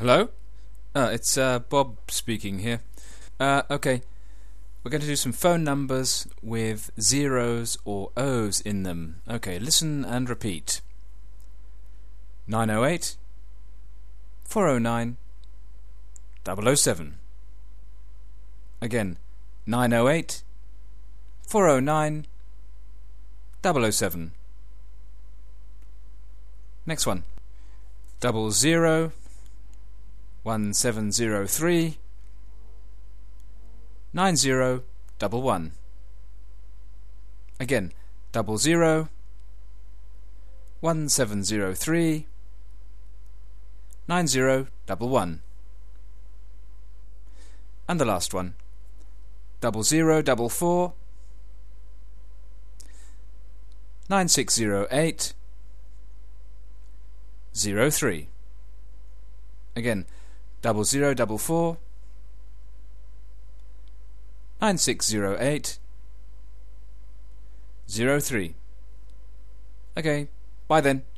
Hello? It's Bob speaking here. Okay, we're going to do some phone numbers with zeros or O's in them. Okay, listen and repeat. 908 409 007. Again, 908 409 007. Next one. 001703 9011. Again, 001703 9011. And the last one. 0044 9608 03. Again, 0044 9608 03. Okay, bye then.